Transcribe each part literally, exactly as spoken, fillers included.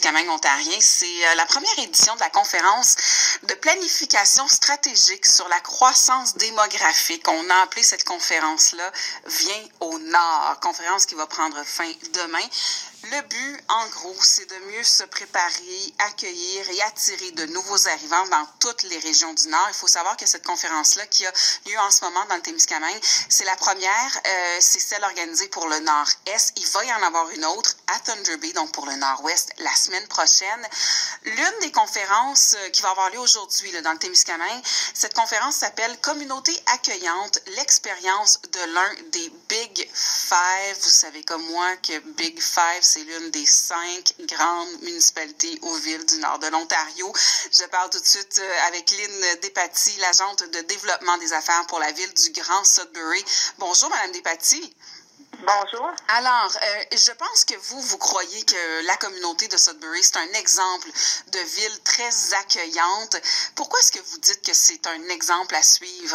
Témiscamingue ontarien. C'est euh, la première édition de la conférence de planification stratégique sur la croissance démographique. On a appelé cette conférence-là « Viens au Nord », conférence qui va prendre fin demain. Le but, en gros, c'est de mieux se préparer, accueillir et attirer de nouveaux arrivants dans toutes les régions du Nord. Il faut savoir que cette conférence-là qui a lieu en ce moment dans le Témiscamingue, c'est la première, euh, c'est celle organisée pour le Nord-Est. Il va y en avoir une autre à Thunder Bay, donc pour le Nord-Ouest, la semaine prochaine. L'une des conférences qui va avoir lieu aujourd'hui là, dans le Témiscamingue, cette conférence s'appelle « Communauté accueillante, l'expérience de l'un des Big Five ». Vous savez comme moi que Big Five, c'est l'une des cinq grandes municipalités aux villes du nord de l'Ontario. Je parle tout de suite avec Lynn Despatie, l'agente de développement des affaires pour la ville du Grand Sudbury. Bonjour, Madame Despatie. Bonjour. Alors, euh, je pense que vous, vous croyez que la communauté de Sudbury, c'est un exemple de ville très accueillante. Pourquoi est-ce que vous dites que c'est un exemple à suivre?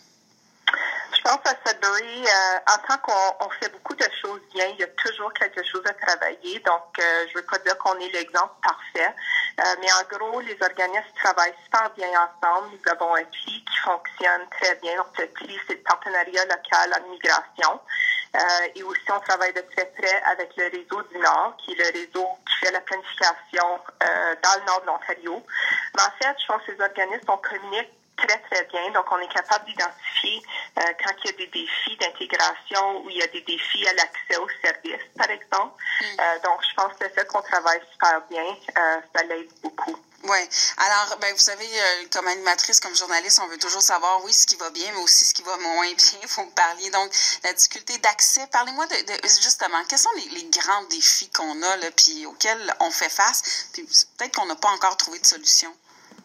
Je pense à Sudbury, euh, en tant qu'on on fait beaucoup de choses bien, il y a toujours quelque chose à travailler. Donc, euh, je ne veux pas dire qu'on est l'exemple parfait, euh, mais en gros, les organismes travaillent super bien ensemble. Nous avons un P I qui fonctionne très bien. Donc, le P I, c'est le partenariat local en immigration. Euh, et aussi, on travaille de très près avec le réseau du Nord, qui est le réseau qui fait la planification euh, dans le nord de l'Ontario. Mais en fait, je pense que ces organismes, on communique très, très bien. Donc, on est capable d'identifier euh, quand il y a des défis d'intégration ou il y a des défis à l'accès aux services, par exemple. Mm. Euh, donc, je pense que le fait qu'on travaille super bien, euh, ça l'aide beaucoup. Oui. Alors, ben, vous savez, euh, comme animatrice, comme journaliste, on veut toujours savoir, oui, ce qui va bien, mais aussi ce qui va moins bien. Il faut me parler. Donc, la difficulté d'accès. Parlez-moi de, de justement, quels sont les, les grands défis qu'on a, là, puis auxquels on fait face, puis peut-être qu'on n'a pas encore trouvé de solution.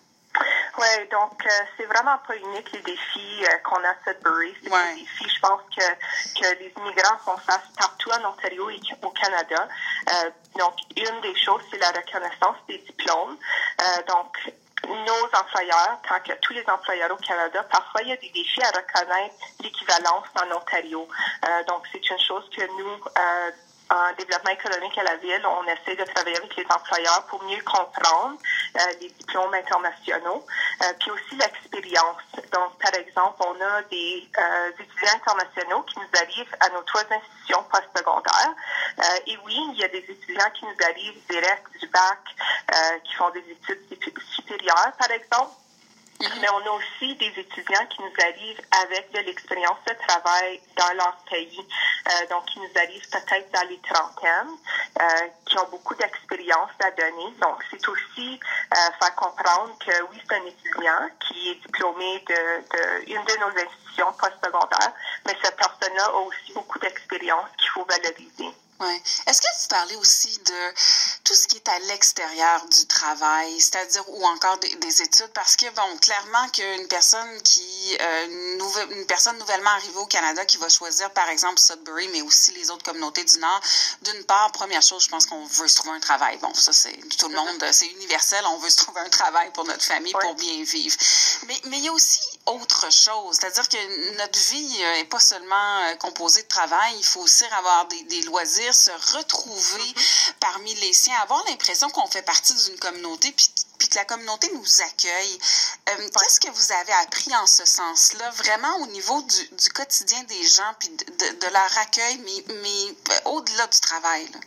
Oui, donc euh, c'est vraiment pas unique les défis euh, qu'on a à Sudbury. C'est ouais. des défis, je pense, que, que les immigrants font face partout en Ontario et au Canada. Euh, donc, une des choses, c'est la reconnaissance des diplômes. Euh, donc, nos employeurs, tant que tous les employeurs au Canada, parfois il y a des défis à reconnaître l'équivalence en Ontario. Euh, donc, c'est une chose que nous, euh, en développement économique à la ville, on essaie de travailler avec les employeurs pour mieux comprendre euh, les diplômes internationaux, euh, puis aussi l'expérience. Donc, par exemple, on a des euh, étudiants internationaux qui nous arrivent à nos trois institutions postsecondaires. Euh, et oui, il y a des étudiants qui nous arrivent direct du bac, euh, qui font des études supérieures, par exemple. Mm-hmm. Mais on a aussi des étudiants qui nous arrivent avec de l'expérience de travail dans leur pays, euh, donc qui nous arrivent peut-être dans les trentaines, euh, qui ont beaucoup d'expérience à donner. Donc, c'est aussi euh, faire comprendre que oui, c'est un étudiant qui est diplômé de, de une de nos institutions postsecondaires, mais cette personne-là a aussi beaucoup d'expérience qu'il faut valoriser. Oui. Est-ce que vous parlez aussi de tout ce qui est à l'extérieur du travail, c'est-à-dire ou encore des, des études, parce que bon, clairement qu'une personne qui euh, une, nouvelle, une personne nouvellement arrivée au Canada qui va choisir par exemple Sudbury, mais aussi les autres communautés du Nord, d'une part, première chose, je pense qu'on veut se trouver un travail. Bon, ça c'est tout le monde, c'est universel, on veut se trouver un travail pour notre famille, oui. pour bien vivre. Mais mais il y a aussi autre chose, c'est-à-dire que notre vie n'est pas seulement composée de travail, il faut aussi avoir des, des loisirs, se retrouver mm-hmm. parmi les siens, avoir l'impression qu'on fait partie d'une communauté puis, puis que la communauté nous accueille. Euh, ouais. Qu'est-ce que vous avez appris en ce sens-là, vraiment au niveau du, du quotidien des gens puis de, de, de leur accueil, mais, mais au-delà du travail, là?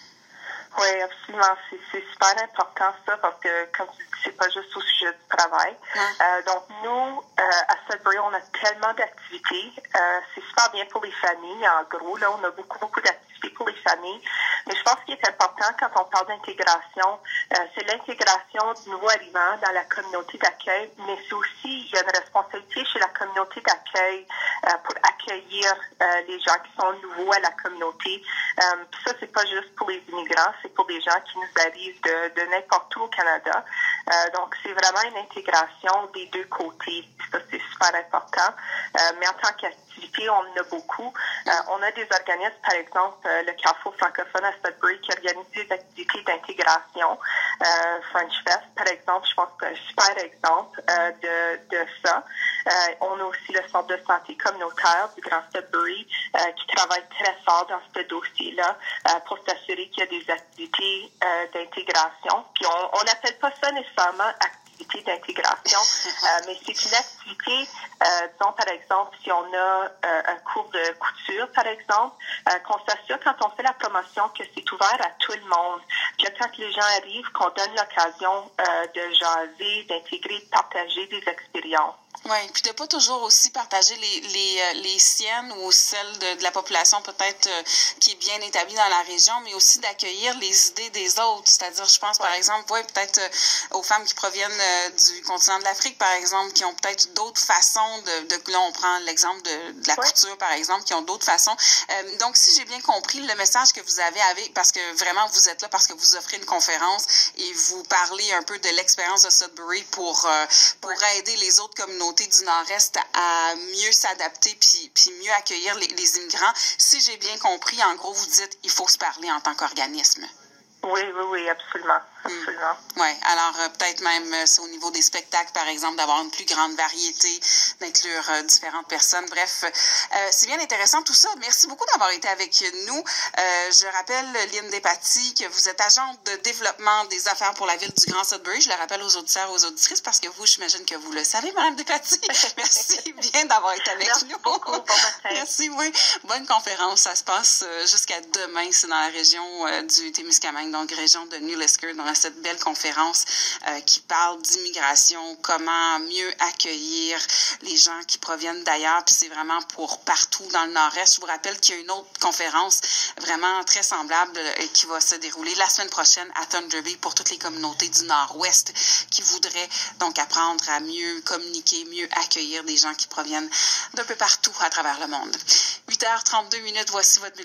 Oui, absolument. C'est, c'est super important ça parce que, comme tu dis, c'est pas juste au sujet du travail. Ouais. Euh, donc, nous, euh, à Sudbury, on a tellement d'activités. Euh, c'est super bien pour les familles. En gros, là, on a beaucoup, beaucoup d'activités pour les familles. Mais je pense qu'il est important quand on parle d'intégration, euh, c'est l'intégration du nouveau arrivant dans la communauté d'accueil, mais c'est aussi, il y a une responsabilité chez la communauté d'accueil euh, pour accueillir euh, les gens qui sont nouveaux à la communauté. Euh, puis ça, c'est pas juste pour les immigrants, c'est pour des gens qui nous arrivent de, de n'importe où au Canada. Euh, donc, c'est vraiment une intégration des deux côtés. Ça, c'est super important. Euh, mais en tant qu'activité, on en a beaucoup. Euh, on a des organismes, par exemple, euh, le Carrefour francophone à Sudbury qui organise des activités d'intégration. Euh, French Fest, par exemple, je pense que c'est un super exemple euh, de, de ça. Euh, on a aussi le centre de santé communautaire du Grand Sudbury euh, qui travaille très fort dans ce dossier-là euh, pour s'assurer qu'il y a des activités euh, d'intégration. Puis on n'appelle pas ça nécessairement activité d'intégration, euh, mais c'est une activité, euh, disons par exemple, si on a euh, un cours de couture, par exemple, euh, qu'on s'assure quand on fait la promotion que c'est ouvert à tout le monde, que quand les gens arrivent, qu'on donne l'occasion euh, de jaser, d'intégrer, de partager des expériences. Oui, puis de pas toujours aussi partager les les les siennes ou celles de, de la population peut-être euh, qui est bien établie dans la région, mais aussi d'accueillir les idées des autres. C'est-à-dire, je pense par exemple, ouais, peut-être euh, aux femmes qui proviennent euh, du continent de l'Afrique, par exemple, qui ont peut-être d'autres façons de, de là on prend l'exemple de, de la ouais. couture, par exemple, qui ont d'autres façons. Euh, donc, si j'ai bien compris le message que vous avez avec, parce que vraiment vous êtes là parce que vous offrez une conférence et vous parlez un peu de l'expérience de Sudbury pour euh, pour ouais. aider les autres communautés du Nord-Est à mieux s'adapter puis, puis mieux accueillir les, les immigrants. Si j'ai bien compris, en gros, vous dites il faut se parler en tant qu'organisme. Oui, oui, oui, absolument. Absolument. Mmh. Oui, alors euh, peut-être même euh, c'est au niveau des spectacles, par exemple, d'avoir une plus grande variété, d'inclure euh, différentes personnes. Bref, euh, c'est bien intéressant tout ça. Merci beaucoup d'avoir été avec nous. Euh, je rappelle, Lynne Despatie, que vous êtes agente de développement des affaires pour la ville du Grand Sudbury. Je le rappelle aux auditeurs et aux auditrices parce que vous, j'imagine que vous le savez, Mme Despatie. Merci bien d'avoir été avec Merci nous. Beaucoup. Bon matin. Merci, oui. Bonne conférence. Ça se passe euh, jusqu'à demain. C'est dans la région euh, du Témiscamingue, donc région de New Liskeard, dans cette belle conférence euh, qui parle d'immigration, comment mieux accueillir les gens qui proviennent d'ailleurs, puis c'est vraiment pour partout dans le Nord-Est. Je vous rappelle qu'il y a une autre conférence vraiment très semblable et qui va se dérouler la semaine prochaine à Thunder Bay pour toutes les communautés du Nord-Ouest qui voudraient donc apprendre à mieux communiquer, mieux accueillir des gens qui proviennent d'un peu partout à travers le monde. huit heures trente-deux minutes, voici votre